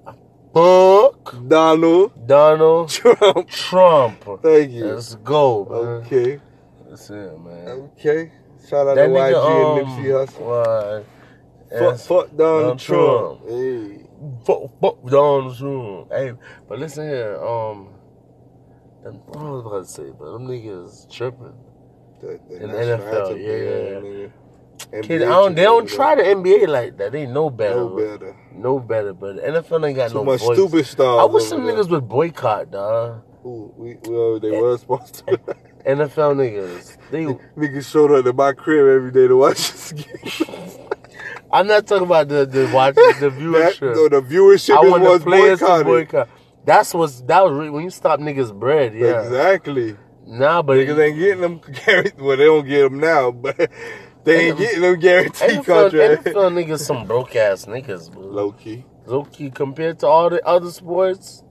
fuck Donald Donald Trump. Trump. Thank you. Let's go, man. Okay. That's it, man. Okay. Shout out That to Y G nigga, and Nipsey Hussle. um, why? Fuck, Yes. fuck Donald Donald Trump. Trump. Hey. Fuck, fuck Donald Trump. Hey, but listen here, um, them, what I was about to say, but them niggas tripping. The, the In the national N F L, anthem, yeah, yeah. nigga. N B A Kid, I don't, they should don't do try the N B A like that. They know better. No better. No better, but the N F L ain't got Too no much voice. stupid stars. I wish over some there. niggas would boycott, dawg. Ooh, we, well, they was supposed to. N F L niggas. They. Niggas showed up to my crib every day to watch this game. I'm not talking about the the watch the That, viewership. no, the viewership I is want the what's players to boycotted. boycott. That's what's that was re- when you stop niggas bread. Yeah. Exactly. Nah, but Niggas ain't getting them guaranteed. Well, they don't get them now, but they ain't getting them guaranteed N F L, contracts. N F L niggas some broke ass niggas, bro. Low key. Low key compared to all the other sports.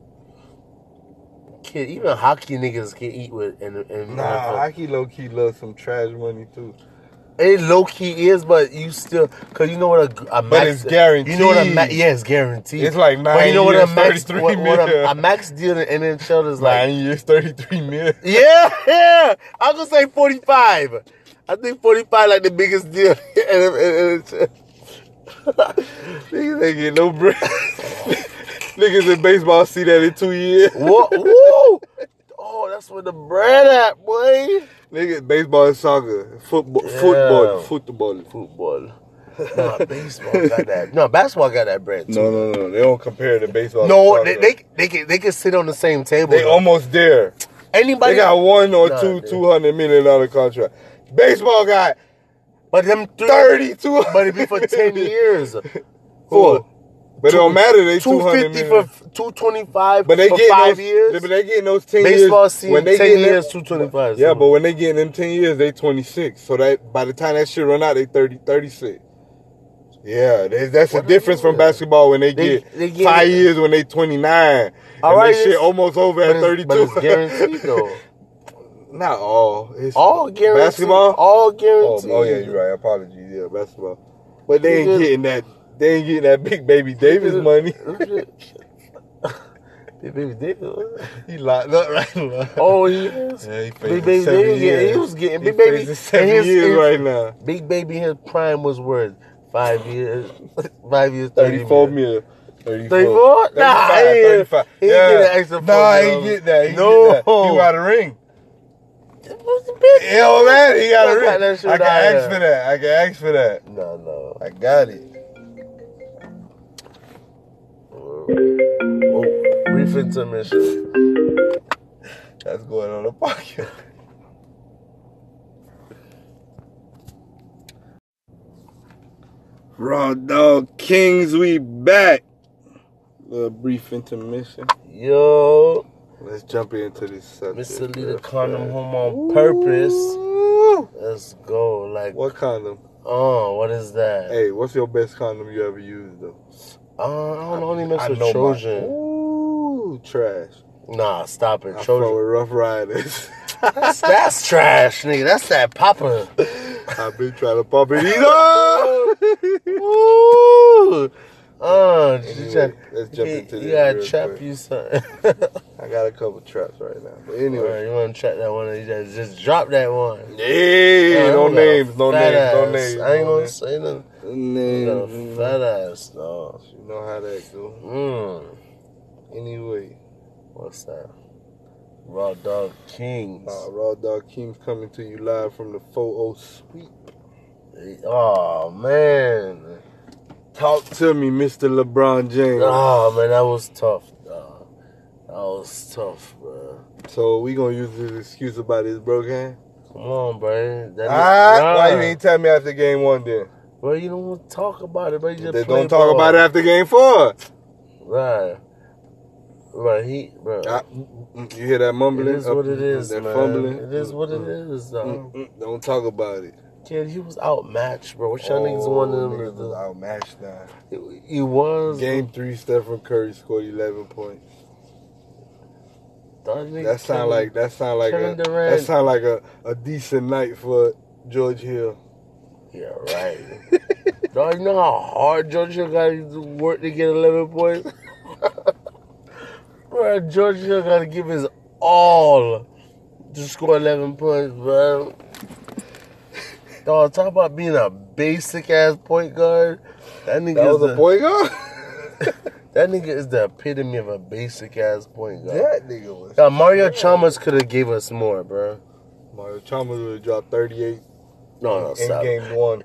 Kid, even hockey niggas can eat with in, in Nah, N F L. hockey low key loves some trash money too. It low key is, but you still, cause you know what a, a max. But it's guaranteed. You know what a max. Yeah, it's guaranteed. It's like nine But you know what years, a max. thirty-three What, what million. a, a max deal in N H L is like. Nine years, thirty-three million. Yeah, yeah. I'm gonna say forty-five. I think forty-five like the biggest deal in N H L. Niggas ain't get no bread. Niggas in baseball see that in two years. Whoa, woo! That's where the bread at, boy. Nigga, baseball and soccer. Football, Yeah. football, football. Football. Nah, baseball got that. No, basketball got that bread too. No, no, no. They don't compare to baseball. No, and they, soccer. they they can they can sit on the same table. They though. almost there. Anybody They got one or Nah, two dude. two hundred million dollar contract. Baseball got but them three, thirty two. But it be for ten years. Four. But it don't matter. They two two hundred fifty million. for two twenty five. But they for get five those, years. But they getting those ten Baseball years. season When they ten getting years, them- two twenty five. Yeah, but when they getting them ten years, they twenty six. So that by the time that shit run out, they thirty, thirty-six. Yeah, there's, that's a What difference they from do? basketball when they, They- get they get- five years when they twenty-nine. All and right, that shit it's- almost over but at it's- thirty-two. But it's guaranteed though. Not all. It's All guaranteed. Basketball? All Oh, guaranteed. oh, yeah, you're right. Apologies. Yeah, basketball. But they ain't Nigga. getting that. They ain't getting that big baby Davis money. Big baby Davis. He locked up right now. Oh, he is. Yeah, he Big facing baby seven Davis. Yeah, years. he was getting He big baby. facing seven and his- years his- right now. Big baby, his prime was worth five years. Five years, thirty Thirty-four million. mil. Thirty-four. thirty-four? Nah, thirty-five. he ain't- Thirty-five. he ain't yeah. get an extra Nah, four he mil. ain't get that. He No. get that. He got a ring. What's the bitch? It don't matter. He got I a got ring. that shit I can out ask there. for that. I can ask for that. No, no. I got it. Oh, brief intermission. That's going on the podcast. Raw Dog Kings, we back. Little brief intermission. Yo, Let's jump into this subject. Mister Lee real the condom fast. home on purpose. Ooh. Let's go. Like, What condom? oh, what is that? Hey, what's your best condom you ever used though? Uh, I don't know, only mess I with know Trojan. mine. Ooh, trash. Nah, stop it. I fuck Trojan. with Rough Riders. That's, that's trash, nigga. That's that Papa. I've been trying to pump it either. Ooh. Uh, Anyway, you, let's jump you, into you this gotta real trap quick. you something. I got a couple traps right now. But Alright, anyway. you wanna trap that one? You just, just drop that one. Hey, Uh, no you got a names, no fat names, no ass. names. I ain't no gonna names. say nothing. No You got a names. fat ass, dog. You know how that go. Mm. Anyway. What's that? Raw Dog Kings. Uh, Raw Dog Kings coming to you live from the four oh Sweep. Oh man. Talk to me, Mister LeBron James. Oh man, that was tough, dog. That was tough, bro. So we gonna use this excuse about his broke hand? Come on, bro. That Ah, nah. why you ain't tell me after game one then? Bro, you don't want to talk about it, bro. You just They play don't talk ball. about it after game four. Right. Right, he, bro. Ah, mm, you hear that It mumbling? is what it Up- is, that man. fumbling? It is what it Mm, is, mm, dog. mm, mm. Don't talk about it. Kid, he was outmatched, bro. What y'all niggas wanted him to niggas was do? outmatched now. He, he was. Game three, Stephen Curry scored eleven points. Dog, nigga That sound Kevin- like that sound like Kevin a Durant. that sound like a, a decent night for George Hill. Yeah, right. Dog, you know how hard George Hill got to work to get eleven points? Bro, George Hill got to give his all to score eleven points, bro. Dog, talk about being a basic ass point guard. That nigga That is was the, a point guard. That nigga is the epitome of a basic ass point guard. That nigga was. Yeah, Mario Chalmers could have gave us more, bro. Mario Chalmers would have dropped thirty-eight No, no, in stop. game one.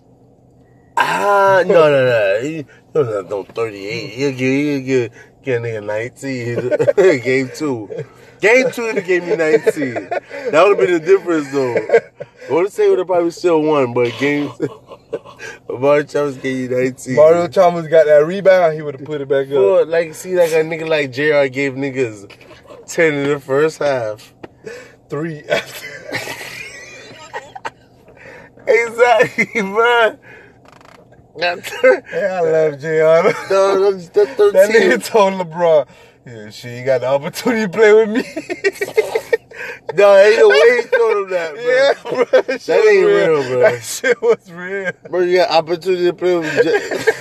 Ah, no, no, no. He don't have no thirty-eight. He'll give, he'll give, give a nigga nineteen. Game two. Game two, he gave me nineteen. That would have been the difference, though. I want to say would have probably still won, but game Mario Chalmers gave you nineteen. Mario Chalmers got that rebound. He would have put it back up. Bro, like, see, like a nigga like J R gave niggas ten in the first half. Three after. Exactly, man. Hey, I love J R. No, that's the That thirteen. nigga told LeBron, yeah, shit, you got the opportunity to play with me. No, ain't no way he told him that, bro. Yeah, bro. That, shit ain't was real, bro. That shit was real. Bro, you got opportunity to play with J-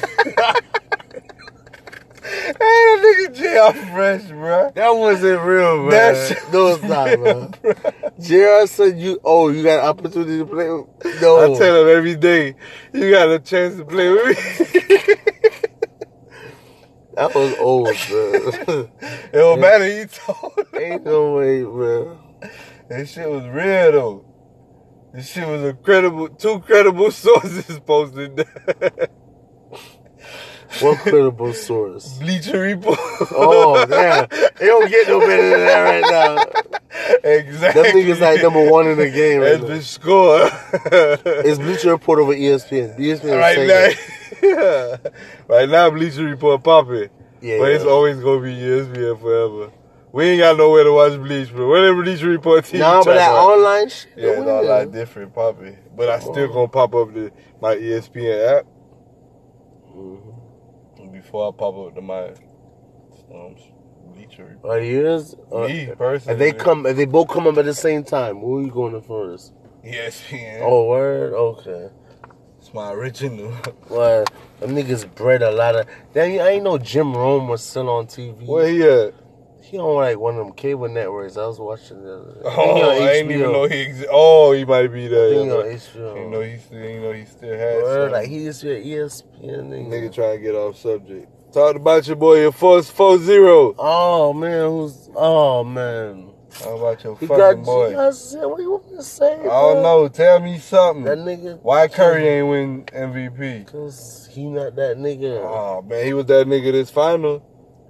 Hey, that nigga J R fresh, bro. That wasn't real, bro. That shit No, was it's not, real, bro. J R said you, oh, you got opportunity to play with No. I tell him every day, you got a chance to play with me. That was old, bro. It don't matter. He told. Ain't no way, bro. That shit was real though. This shit was a credible, two credible sources posted that. What credible source? Bleacher Report. Oh, damn. It don't get no better than that right now. Exactly. Them niggas like number one in the game right That's now. the score. It's Bleacher Report over E S P N. E S P N right right now. Right now, Bleacher Report popping. Yeah, but it's yeah. always going to be E S P N forever. We ain't got nowhere to watch Bleach, bro. Whatever Bleacher Report T V. Nah, but that on. online shit. Yeah, it's all like different popping. But I still gonna pop up the my E S P N app mm-hmm. before I pop up to my um, Bleacher Report. Are yours? Me personally. If they come, if they both come up at the same time, who are you going to first? E S P N. Oh, word. Okay. It's my original. Well, them niggas bred a lot of. Damn, I ain't know Jim Rome was still on T V. Where he at? He on like one of them cable networks. I was watching the other day. Oh, I didn't even know he existed. Oh, he might be there. He Yeah, on but H B O. you know he still, you know he still has. Word, some. like he used to be an E S P N nigga. Nigga trying to get off subject. Talk about your boy, your Force four zero. Oh man, who's? Oh man. How about your He fucking got. boy? He got said, what you want to say? I don't know. Tell me something. That nigga. Why Curry ain't win M V P? Cause he not that nigga. Oh man, he was that nigga this final.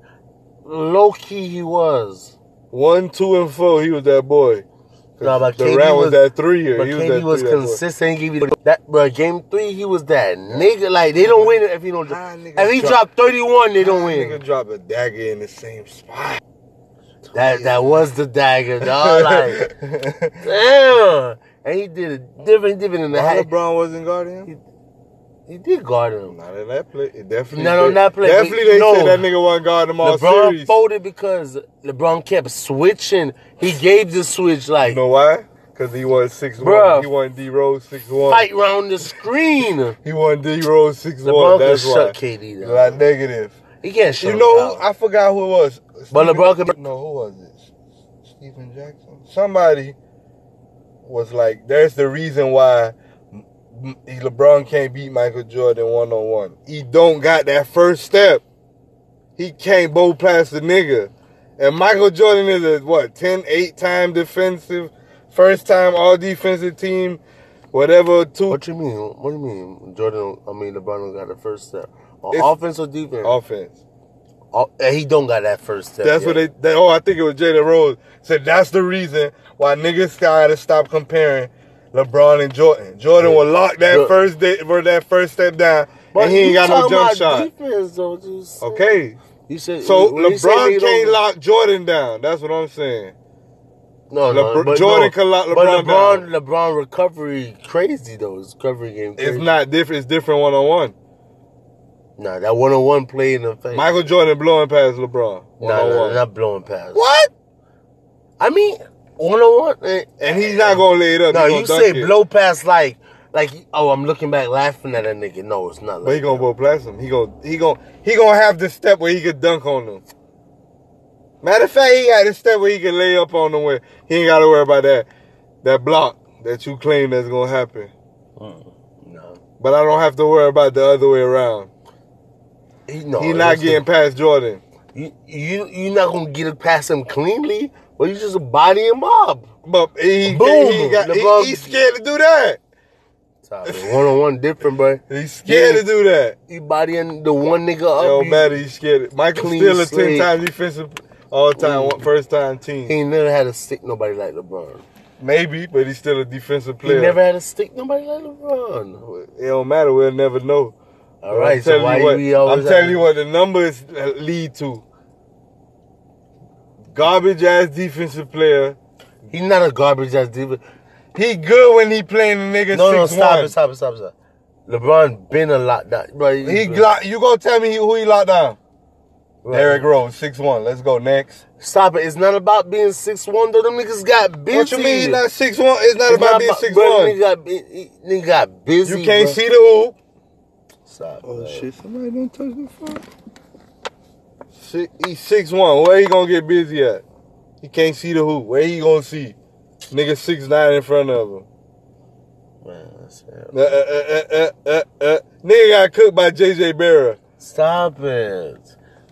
Low key, he was. One, two, and four. He was that boy. No, but the K D round was, was that three year. But He was K D that was three, that boy. consistent. He give you that, bro. Game three, he was that nigga. Like they don't win if he don't. Nah, nigga If he drop- dropped thirty-one, they don't Nah, win. Nigga drop a dagger in the same spot. That that was the dagger, dog. Like damn, and he did it different, different in the Why hat. LeBron wasn't guarding him? He, he did guard him. Not in that play. It definitely. Not on that play, Definitely, but they no. said that nigga wasn't guarding him all LeBron series. folded because LeBron kept switching. He gave the switch like You know why? Because he won six Bruh. one. He won D Rose six one. fight round the screen. He won D Rose six one. LeBron could That's why. shut K D A down. lot negative. He can't shut You him know, down. I forgot who it was. But LeBron could- No, who was it? Stephen Jackson. Somebody was like, "There's the reason why M- LeBron can't beat Michael Jordan one on one. He don't got that first step. He can't bow past the nigga." And Michael Jordan is a what ten, eight time defensive, first time all defensive team, whatever. Two What you mean? What do you mean? Jordan, I mean, LeBron don't got the first step. On It's- offense or defense? offense. Oh, and he don't got that first step. That's yet. what they, they. Oh, I think it was Jalen Rose said that's the reason why niggas gotta stop comparing LeBron and Jordan. Jordan Yeah. will lock that Jor- first day, for that first step down, But and he ain't you got no talking jump about shot. Defense, though, you said- Okay, You said so when you say LeBron they can't don't- lock Jordan down. That's what I'm saying. No, no, LeBron- but Jordan no. can lock But LeBron LeBron, LeBron recovery crazy though. His recovery game crazy. It's not different. It's different one on one. Nah, that one on one play in the face. Michael Jordan blowing past LeBron one nah, on nah, one. not blowing past. What? I mean, one on one. eh, And he's not gonna lay it up. No, He gonna you dunk say it. blow past like, like. Oh, I'm looking back laughing at that nigga. No, it's not. Like But he gonna that. blow past him. He gonna he gonna he gonna have the step where he could dunk on them. Matter of fact, he got the step where he can lay up on them where he ain't gotta worry about that that block that you claim that's gonna happen. Mm, no, But I don't have to worry about the other way around. he no. He's not listen, getting past Jordan. You you you not gonna get it past him cleanly. Well, you just body him up. But he, Boom. he, got, LeBron- he, he's scared to do that. One on one different, bro. He's scared Yeah. to do that. He bodying the one nigga up. It don't he- matter, he's scared. Michael Clean still a slate. ten-time defensive all-time, Mm. one- first-time team. He ain't never had to stick nobody like LeBron. Maybe, but he's still a defensive He player. never had to stick nobody like LeBron. It don't matter. We'll never know. All right, I'm so telling why you what, we always? I'm telling you what the numbers lead to. Garbage ass defensive player. He's not a garbage ass defense. He good when he playing the nigga No, no, six stop one. it, stop it, stop it, stop it. LeBron been a lot down, bro. He lock, you gonna tell me who he locked down? Right. Derrick Rose, six one. Let's go next. Stop it. It's not about being six one. Though them niggas got busy. What you mean he's not six one? It's not It's about being six bro, Nigga one. got, bu- he- nigga got busy. You can't bro. see the hoop. Stop. Oh bro. shit! Somebody done touched the phone. Six, he's six one. Where he gonna get busy at? He can't see the hoop. Where he gonna see? Nigga six nine in front of him. Man, that's it. Uh, uh, uh, uh, uh, uh. Nigga got cooked by J J Barrett. Stop it.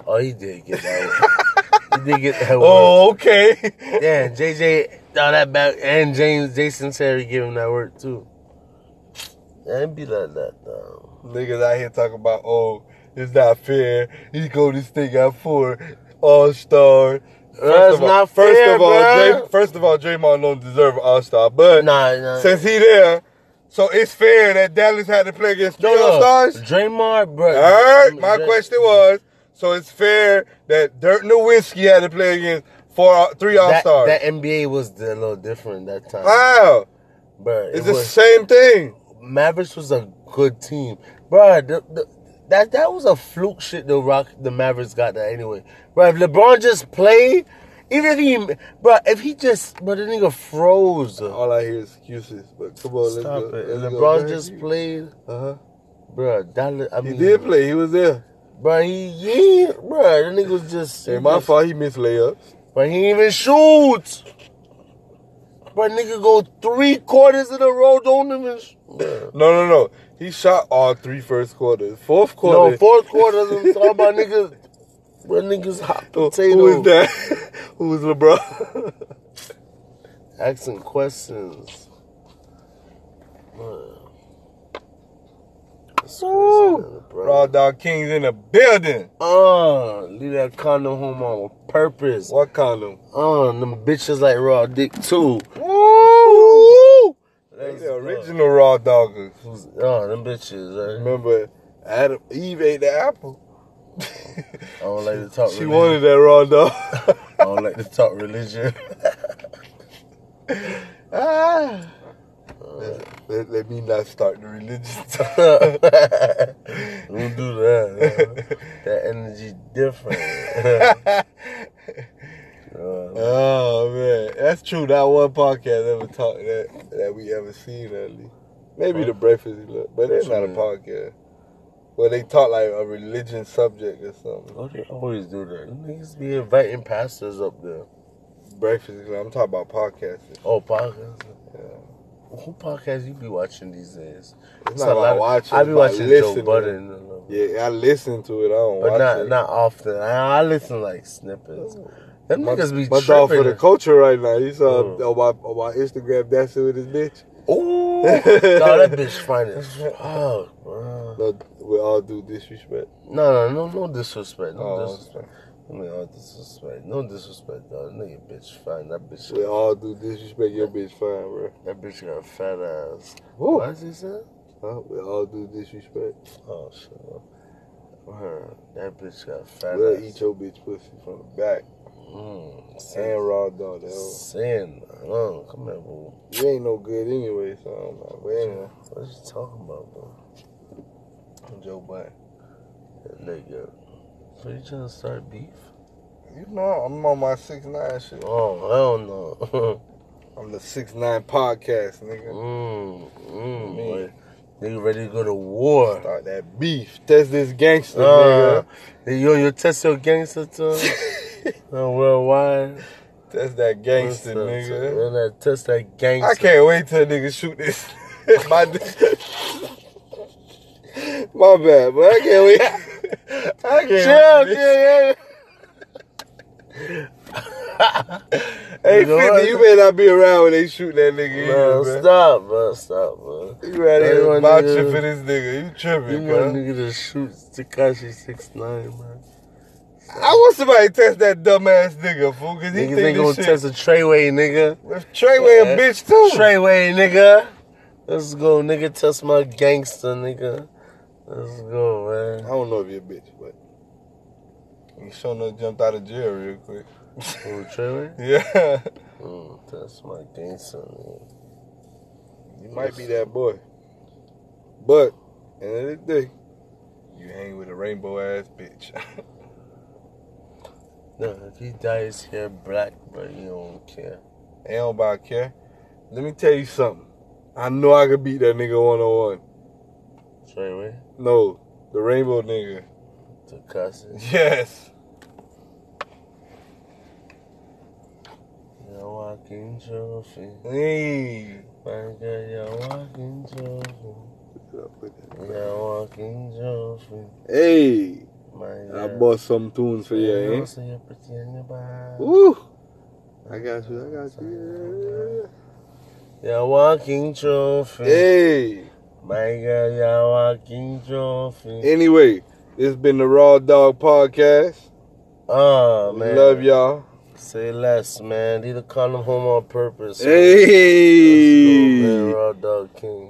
Oh, he did get that one. He did get that one. Oh, okay. Yeah, J J, all that back, and James, Jason Terry give him that work too. Yeah, it be like that though. Niggas out here talking about, oh, it's not fair. He go this thing out for All Star. That's not first fair, of all, bruh. Dray, first of all, Draymond don't deserve an All Star, but Nah, nah. since he there, so it's fair that Dallas had to play against three All Stars. Draymond, bro. All right, my question was, so it's fair that Dirk Nowitzki had to play against four, three All that, Stars. that N B A was a little different that time. How? Bro, It's it the was, same thing. Mavericks was a good team, bro. The, the, that that was a fluke shit. The Rock, the Mavericks got that anyway, bro. If LeBron just played, even if he, bro, if he just, bro, the nigga froze. All I hear is excuses, but come on, Stop let's go. it. Let's If go. LeBron just played, Uh huh. bro. That I He mean, did play. He was there. bro. He, yeah, bro. The nigga was just. Ain't my just- fault. He missed layups. But he ain't even shoot. But nigga go three quarters in a row, don't even. Sh- No, no, no. He shot all three first quarters. Fourth quarter. no, fourth quarters. I'm talking about niggas. Where niggas hot Who- potato. Who is that? Who is LeBron? Asking questions. Man. That's crazy, man, bro. Raw Dog Kings in the building. Uh, leave that condom home on purpose. What condom? Uh, them bitches like raw dick too. Woo! They Let's the go. original Raw Doggers. Oh, them bitches. Right? Remember, Adam Eve ate the apple. I don't like to talk She religion. wanted that Raw Dog. I don't like to talk religion. ah. Let, let, let me not start the religion talk. Don't do that. Man. That energy different. Uh, Oh man, that's true. That one podcast ever talk that that we ever seen at least. Maybe the Breakfast Club, but it's not a podcast. Where they talk like a religion subject or something. oh, they always do that. Them niggas be inviting pastors up there. Breakfast Club. I'm talking about podcasting. Oh, podcast. Yeah. Who podcast you be watching these days? It's not about watching. I be it's about watching listening. Joe Budden. a little bit. Yeah, I listen to it. I don't But watch not it. not often. I, I listen like snippets. Them My, niggas be my dog for the tripping. culture right now. You saw Mm. on my on my Instagram dancing with his bitch. Ooh, dog, that bitch fine as fuck, bro. No, with all due disrespect. No, no, no, no disrespect. No Oh, disrespect. I mean, all disrespect. No disrespect, dog. Nigga, bitch, fine. That bitch. With all due disrespect, your bitch fine, bro. That bitch got a fat ass. Woo. What he said? Huh? With all due disrespect, Oh shit. Uh, that bitch got a fat we'll ass. eat your bitch pussy from the back Mm, and raw dog. That hoe. Sin. Oh, come here, boo. You ain't no good anyway, so I don't know. But anyway, What you talking about, bro? I'm Joe Budden. That nigga. So you trying to start beef? You know, I'm on my six nine shit. Oh, hell no. I'm the six nine podcast, nigga. mm, mm, Me. boy. Nigga ready to go to war. Start that beef. Test this gangster, Uh, you you test your gangster too? uh, worldwide. nigga. Test that gangster, What's up, nigga. son? That test that gangster. I can't wait till niggas shoot this. My, my bad, but I can't wait. I can't Chill, wait. yeah, Hey, You know fifty, what? you may not be around when they shoot that nigga. Bro, either, man. stop, bro, stop, bro. You right Hey, here my vouching nigga. for this nigga. You tripping, You bro. know nigga that shoots Tekashi six nine, man. I want somebody to test that dumbass nigga, fool, because he Niggas think ain't gonna this shit. test a Treyway, nigga. If Treyway a bitch, too. Treyway, nigga. Let's go, nigga. Test my gangster, nigga. Let's go, I man. don't know if you're a bitch, but he sure enough jumped out of jail real quick. Oh, Treyway? Yeah. Mm, test my gangster, nigga. You might be that boy. But, end of the day, you hang with a rainbow ass bitch. No, if he dyes hair black, bro, you don't care. Ain't nobody care. Let me tell you something. I know I could beat that nigga one on one. Treyway? No, the rainbow nigga. Tekashi. Yes. Your walking trophy. Hey. My girl, your walking trophy. Your walking trophy. Hey. My I God. bought some tunes for you, eh? So you're pretty on your back. Woo! I got you, I got you. You're a walking trophy. Hey! My God, you're a walking trophy. Anyway, this has been the Raw Dog Podcast. Oh, man. Love y'all. Say less, man. Need to call them home on purpose. Hey! Let's go, man. Raw Dog King.